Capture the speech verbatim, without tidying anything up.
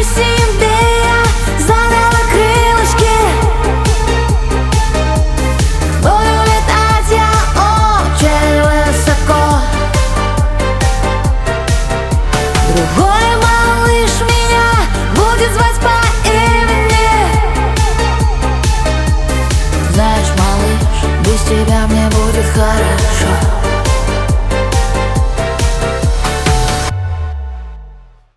себе я задала крылышки. Буду летать я очень высоко. Другой малыш меня будет звать по имени. Знаешь, малыш, без тебя мне будет хорошо.